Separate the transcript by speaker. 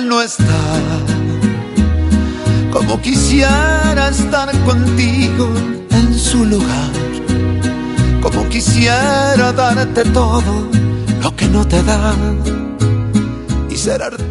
Speaker 1: no está. Como quisiera estar contigo en su lugar, como quisiera darte todo lo que no te da y ser artista